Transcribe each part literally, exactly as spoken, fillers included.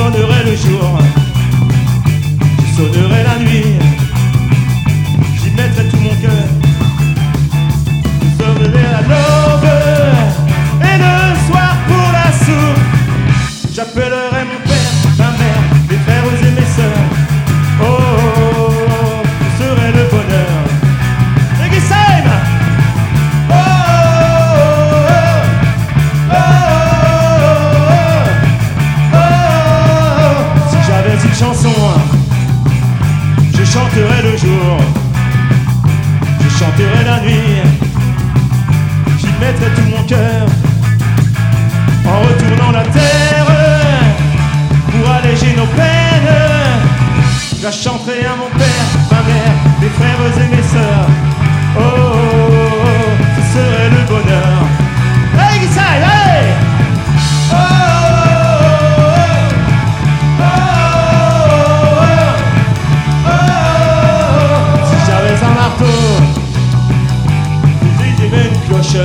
sonnerai le jour, je sonnerai la nuit, j'y mettrai tout mon cœur. Je sonnerai à l'aube et le soir pour la soupe. J'appellerai mon père, ma mère, mes frères et mes sœurs. Oh, oh, oh, oh, je serai le bonheur. Egisheim! Oh, oh, oh, oh, oh, oh, oh. Si j'avais une chanson, je chanterais le jour, je chanterais la nuit, j'y mettrais tout mon cœur. En retournant la terre pour alléger nos peines, je la chanterai à mon père, ma mère, mes frères et mes sœurs. Oh, oh, oh, oh, ce serait le bonheur. Hey, Egisheim, hey! Oh, oh, oh, oh, oh, oh, oh. Si j'avais un marteau, si j'avais une cloche,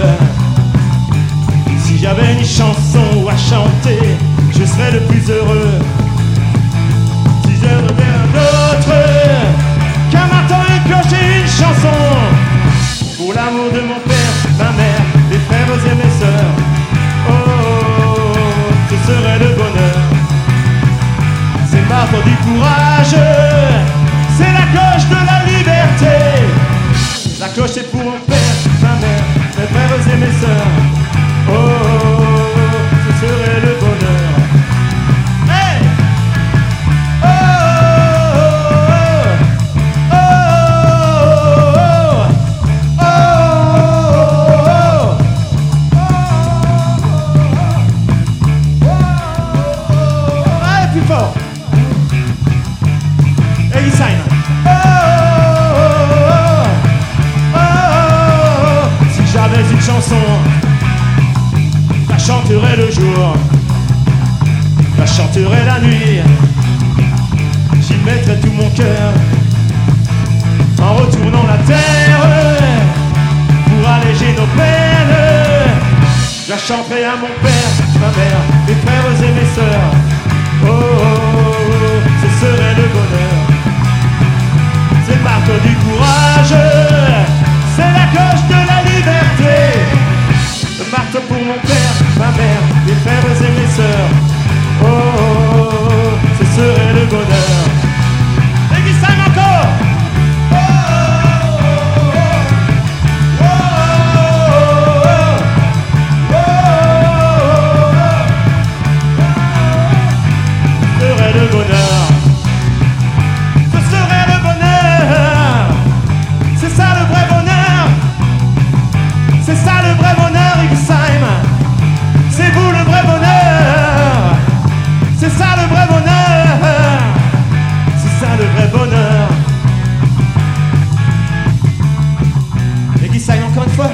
si j'avais une chanson à chanter, je serais le plus heureux. Si j'avais un autre qu'un marteau, une cloche et une chanson, pour l'amour de mon père, ma mère, mes frères et mes sœurs. Oh, oh, oh, ce serait le bonheur. C'est le marteau du courage, c'est la cloche de la liberté. La cloche c'est pour mon père, ma mère, mes frères et mes sœurs. Oh, oh, oh, ce serait le bonheur. Hey! Oh, oh, oh, oh, oh, oh, oh. Allez, plus fort. Egisheim. Oh, oh, oh, oh. Si j'avais une chanson, je chanterai le jour, je chanterai la nuit, j'y mettrai tout mon cœur. En retournant la terre pour alléger nos peines, je la chanterai à mon père, ma mère, mes frères et mes sœurs. Oh, oh, oh, ce serait le bonheur. C'est le marteau du courage, c'est la cloche de la liberté. Le marteau pour mon père, ma mère, mes frères et mes sœurs. Oh, oh, oh, ce serait le bonheur. Egisheim encore. Oh, oh, oh, oh, oh, oh, oh. Ce serait le bonheur. Ce serait le bonheur. C'est ça le vrai bonheur. C'est ça le vrai bonheur, Egisheim. C'est vous le vrai bonheur. C'est ça le vrai bonheur. C'est ça le vrai bonheur. Egisheim encore une fois.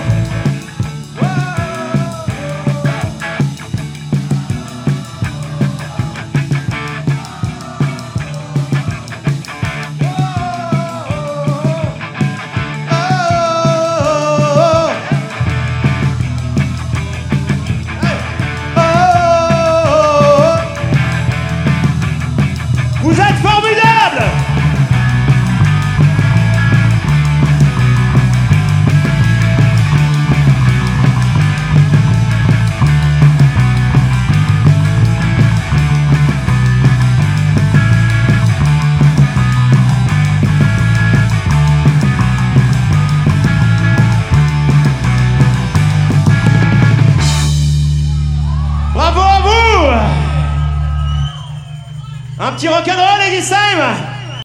Vous êtes formidables! Bravo à vous! Un petit rock'n'roll, Egisheim!